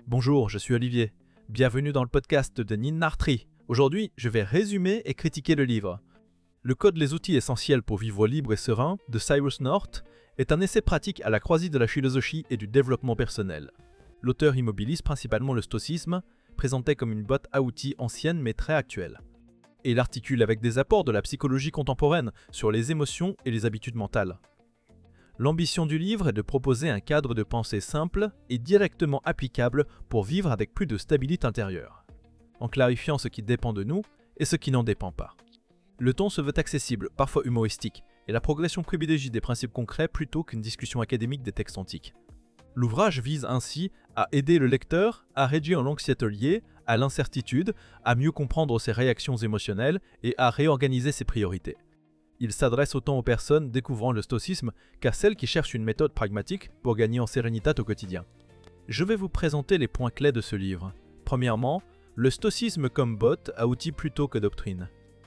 Bonjour, je suis Olivier. Bienvenue dans le podcast de Ninartri. Aujourd'hui, je vais résumer et critiquer le livre. Le code Les outils essentiels pour vivre libre et serein de Cyrus North est un essai pratique à la croisée de la philosophie et du développement personnel. L'auteur immobilise principalement le stoïcisme, présenté comme une boîte à outils ancienne mais très actuelle. Et il articule avec des apports de la psychologie contemporaine sur les émotions et les habitudes mentales. L'ambition du livre est de proposer un cadre de pensée simple et directement applicable pour vivre avec plus de stabilité intérieure, en clarifiant ce qui dépend de nous et ce qui n'en dépend pas. Le ton se veut accessible, parfois humoristique, et la progression privilégie des principes concrets plutôt qu'une discussion académique des textes antiques. L'ouvrage vise ainsi à aider le lecteur à réduire l'anxiété liée à l'incertitude, à mieux comprendre ses réactions émotionnelles et à réorganiser ses priorités. Il s'adresse autant aux personnes découvrant le stoïcisme qu'à celles qui cherchent une méthode pragmatique pour gagner en sérénité au quotidien. Je vais vous présenter les points clés de ce livre. Premièrement, le stoïcisme comme botte à outils plutôt que doctrine.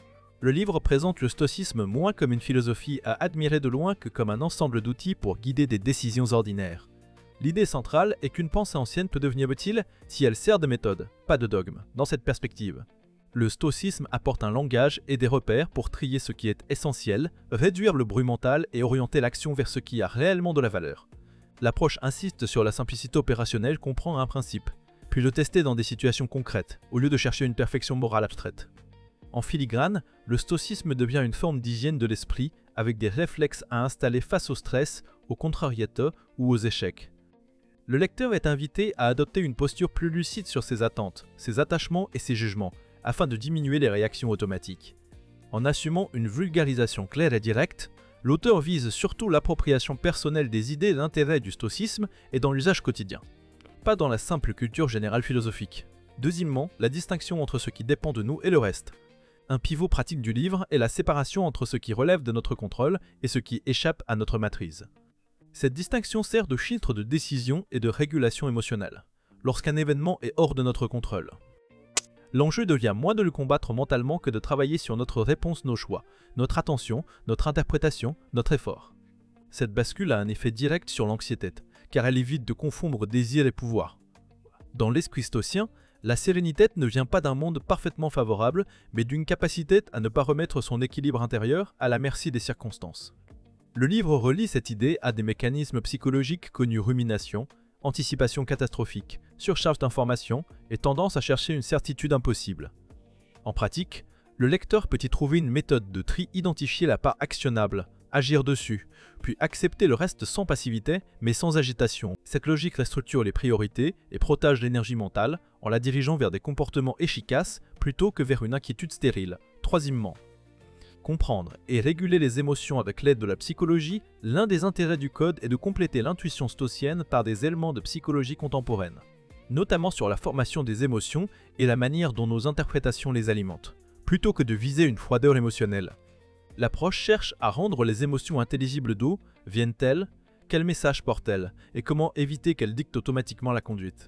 Le livre présente le stoïcisme moins comme une philosophie à admirer de loin que comme un ensemble d'outils pour guider des décisions ordinaires. L'idée centrale est qu'une pensée ancienne peut devenir utile si elle sert de méthode, pas de dogme, dans cette perspective. Le stoïcisme apporte un langage et des repères pour trier ce qui est essentiel, réduire le bruit mental et orienter l'action vers ce qui a réellement de la valeur. L'approche insiste sur la simplicité opérationnelle, comprend un principe, puis le tester dans des situations concrètes, au lieu de chercher une perfection morale abstraite. En filigrane, le stoïcisme devient une forme d'hygiène de l'esprit avec des réflexes à installer face au stress, aux contrariétés ou aux échecs. Le lecteur est invité à adopter une posture plus lucide sur ses attentes, ses attachements et ses jugements, afin de diminuer les réactions automatiques. En assumant une vulgarisation claire et directe, l'auteur vise surtout l'appropriation personnelle des idées et d'intérêt du stoïcisme et dans l'usage quotidien, pas dans la simple culture générale philosophique. Deuxièmement, la distinction entre ce qui dépend de nous et le reste. Un pivot pratique du livre est la séparation entre ce qui relève de notre contrôle et ce qui échappe à notre maîtrise. Cette distinction sert de filtre de décision et de régulation émotionnelle, lorsqu'un événement est hors de notre contrôle. L'enjeu devient moins de le combattre mentalement que de travailler sur notre réponse, nos choix, notre attention, notre interprétation, notre effort. Cette bascule a un effet direct sur l'anxiété, car elle évite de confondre désir et pouvoir. Dans l'esprit stoïcien, la sérénité ne vient pas d'un monde parfaitement favorable, mais d'une capacité à ne pas remettre son équilibre intérieur à la merci des circonstances. Le livre relie cette idée à des mécanismes psychologiques connus rumination, anticipation catastrophique, surcharge d'informations et tendance à chercher une certitude impossible. En pratique, le lecteur peut y trouver une méthode de tri, identifier la part actionnable, agir dessus, puis accepter le reste sans passivité mais sans agitation. Cette logique restructure les priorités et protège l'énergie mentale en la dirigeant vers des comportements efficaces plutôt que vers une inquiétude stérile. Troisièmement, comprendre et réguler les émotions avec l'aide de la psychologie, l'un des intérêts du code est de compléter l'intuition stoïcienne par des éléments de psychologie contemporaine, notamment sur la formation des émotions et la manière dont nos interprétations les alimentent, plutôt que de viser une froideur émotionnelle. L'approche cherche à rendre les émotions intelligibles d'où viennent-elles, quel message portent-elles et comment éviter qu'elles dictent automatiquement la conduite.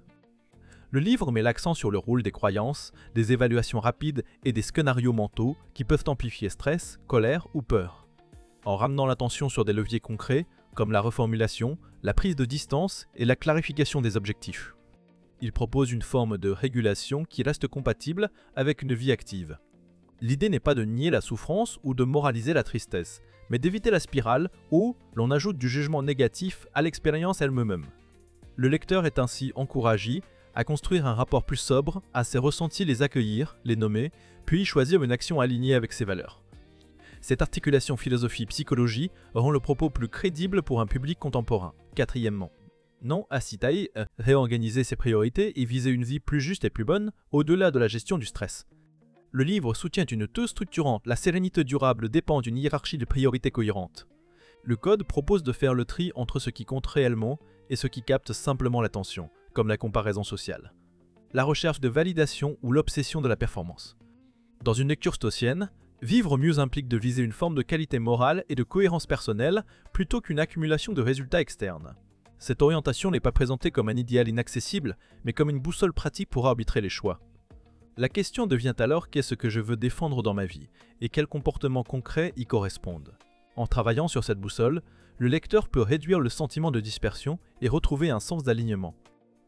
Le livre met l'accent sur le rôle des croyances, des évaluations rapides et des scénarios mentaux qui peuvent amplifier stress, colère ou peur. En ramenant l'attention sur des leviers concrets, comme la reformulation, la prise de distance et la clarification des objectifs. Il propose une forme de régulation qui reste compatible avec une vie active. L'idée n'est pas de nier la souffrance ou de moraliser la tristesse, mais d'éviter la spirale où l'on ajoute du jugement négatif à l'expérience elle-même. Le lecteur est ainsi encouragé à construire un rapport plus sobre, à ses ressentis les accueillir, les nommer, puis choisir une action alignée avec ses valeurs. Cette articulation philosophie-psychologie rend le propos plus crédible pour un public contemporain. Quatrièmement, non à Citaï, réorganiser ses priorités et viser une vie plus juste et plus bonne au-delà de la gestion du stress. Le livre soutient une thèse structurante, la sérénité durable dépend d'une hiérarchie de priorités cohérente. Le code propose de faire le tri entre ce qui compte réellement et ce qui capte simplement l'attention, comme la comparaison sociale, la recherche de validation ou l'obsession de la performance. Dans une lecture stoïcienne, vivre mieux implique de viser une forme de qualité morale et de cohérence personnelle plutôt qu'une accumulation de résultats externes. Cette orientation n'est pas présentée comme un idéal inaccessible, mais comme une boussole pratique pour arbitrer les choix. La question devient alors qu'est-ce que je veux défendre dans ma vie et quels comportements concrets y correspondent. En travaillant sur cette boussole, le lecteur peut réduire le sentiment de dispersion et retrouver un sens d'alignement.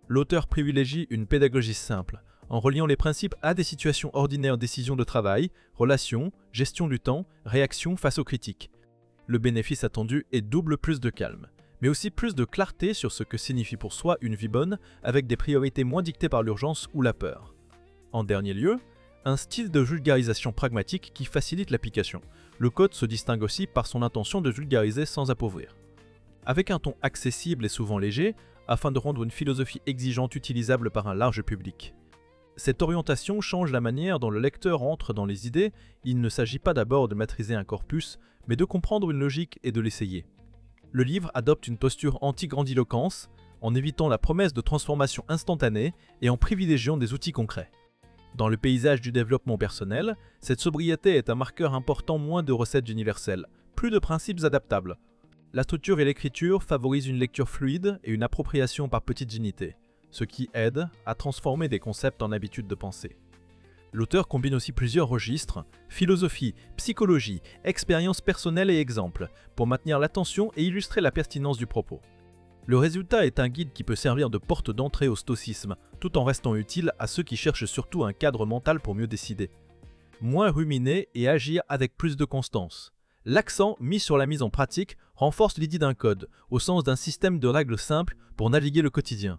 L'auteur privilégie une pédagogie simple, en reliant les principes à des situations ordinaires, décisions de travail, relations, gestion du temps, réaction face aux critiques. Le bénéfice attendu est double plus de calme, mais aussi plus de clarté sur ce que signifie pour soi une vie bonne, avec des priorités moins dictées par l'urgence ou la peur. En dernier lieu, un style de vulgarisation pragmatique qui facilite l'application. Le code se distingue aussi par son intention de vulgariser sans appauvrir. Avec un ton accessible et souvent léger, afin de rendre une philosophie exigeante utilisable par un large public. Cette orientation change la manière dont le lecteur entre dans les idées. Il ne s'agit pas d'abord de maîtriser un corpus, mais de comprendre une logique et de l'essayer. Le livre adopte une posture anti-grandiloquence, en évitant la promesse de transformation instantanée et en privilégiant des outils concrets. Dans le paysage du développement personnel, cette sobriété est un marqueur important, moins de recettes universelles, plus de principes adaptables. La structure et l'écriture favorisent une lecture fluide et une appropriation par petites unités, ce qui aide à transformer des concepts en habitudes de pensée. L'auteur combine aussi plusieurs registres, philosophie, psychologie, expérience personnelle et exemples, pour maintenir l'attention et illustrer la pertinence du propos. Le résultat est un guide qui peut servir de porte d'entrée au stoïcisme, tout en restant utile à ceux qui cherchent surtout un cadre mental pour mieux décider. Moins ruminer et agir avec plus de constance. L'accent mis sur la mise en pratique renforce l'idée d'un code, au sens d'un système de règles simples pour naviguer le quotidien.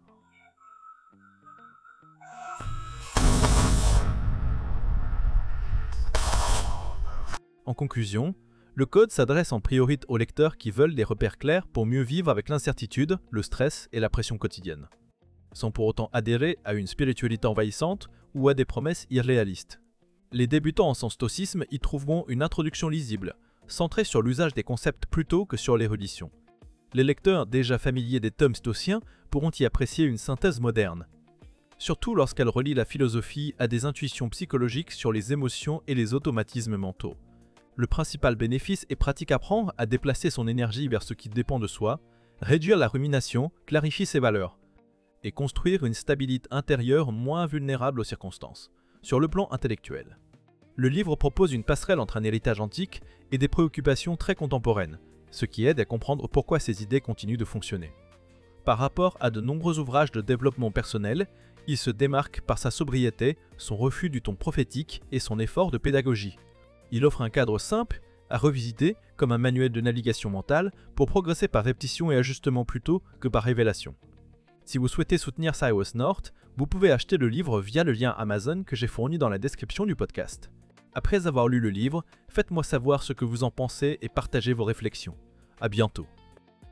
En conclusion, le code s'adresse en priorité aux lecteurs qui veulent des repères clairs pour mieux vivre avec l'incertitude, le stress et la pression quotidienne, sans pour autant adhérer à une spiritualité envahissante ou à des promesses irréalistes. Les débutants en son stoïcisme y trouveront une introduction lisible, centrée sur l'usage des concepts plutôt que sur l'érudition. Les lecteurs déjà familiers des tomes stoïciens pourront y apprécier une synthèse moderne, surtout lorsqu'elle relie la philosophie à des intuitions psychologiques sur les émotions et les automatismes mentaux. Le principal bénéfice est pratique à prendre à déplacer son énergie vers ce qui dépend de soi, réduire la rumination, clarifier ses valeurs, et construire une stabilité intérieure moins vulnérable aux circonstances, sur le plan intellectuel. Le livre propose une passerelle entre un héritage antique et des préoccupations très contemporaines, ce qui aide à comprendre pourquoi ces idées continuent de fonctionner. Par rapport à de nombreux ouvrages de développement personnel, il se démarque par sa sobriété, son refus du ton prophétique et son effort de pédagogie. Il offre un cadre simple à revisiter comme un manuel de navigation mentale pour progresser par répétition et ajustement plutôt que par révélation. Si vous souhaitez soutenir Cyrus North, vous pouvez acheter le livre via le lien Amazon que j'ai fourni dans la description du podcast. Après avoir lu le livre, faites-moi savoir ce que vous en pensez et partagez vos réflexions. À bientôt.